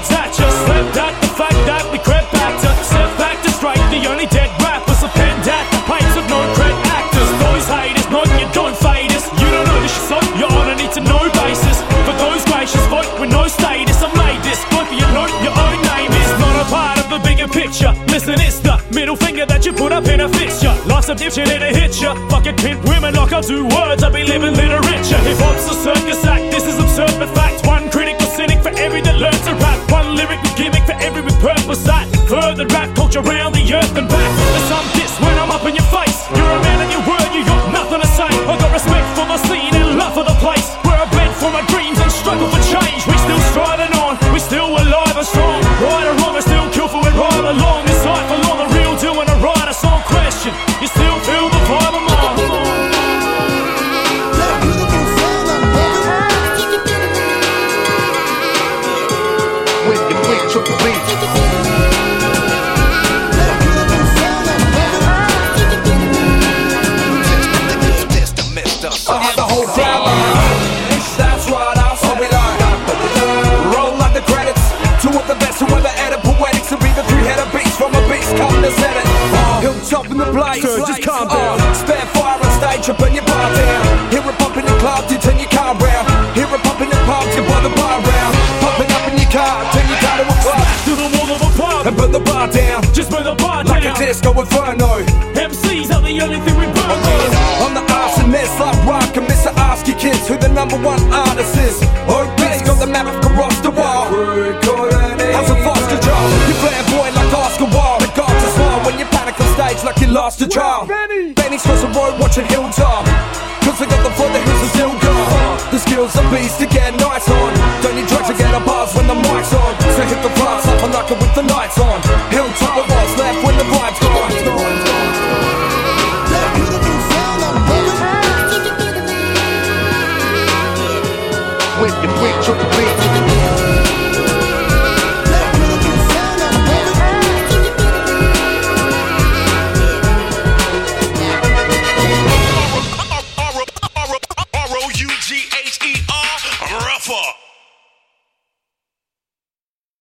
that just slept at the fact that we crept back to step back to strike the only dead rappers of pen at the pipes of non-cred actors. Those haters, not you don't fade us. You don't know this shit, so you're on a need to know basis. For those gracious folk with no status, I made this book for you know your own name is not a part of the bigger picture. Listen, it's the middle finger that you put up in a fixture. Lots of dipshit in a hit ya. Fucking pimp women like I do words, I be living literature. Hip hop's a circus act, this is absurd but fact. One critical cynic for every that learns to rap. One lyrical gimmick for every with purpose that further rap culture around the earth and back. There's some diss when I'm up in your face. You're a man of your word, you got nothing to say. I got respect for the scene and love for the place where I bled for my dreams and struggle for change. We still striding on, we still alive and strong. Right or wrong, I still kill for it right along. This life along the real deal when I write a song question. You still feel the vibe I'm on. With your big triple beat. The whole crowd that's right, I'll say we like. Roll like the credits. Two of the best who ever added poetics to be the three-headed beast from a beast come to set it. Hilltop in the blaze. Sir, just calm down. Spare fire on stage, you burn your bar down. Hear it pump in the club, you turn your car round. Hear it pump in the pubs, you burn the bar round. Pumping up in your car, turn your car to a club. To the wall of a pub And burn the bar down. just burn the bar Like down. a disco inferno. MCs are the only thing we burn on. On the arsonist like rock and Mr. Ask your kids who the #1 artist is. Obese got the map across the wall. How's a false control? You flamboyant like Oscar Wilde. The gods are small when you panic on stage like you lost a child. Benny's across the road watching Hilltop. Cause we got the floor, the hills are still gone. The skills are beast to get nice on. Don't need drugs to get a buzz when the mic's on. So hit the bars up and knock it with the lights on.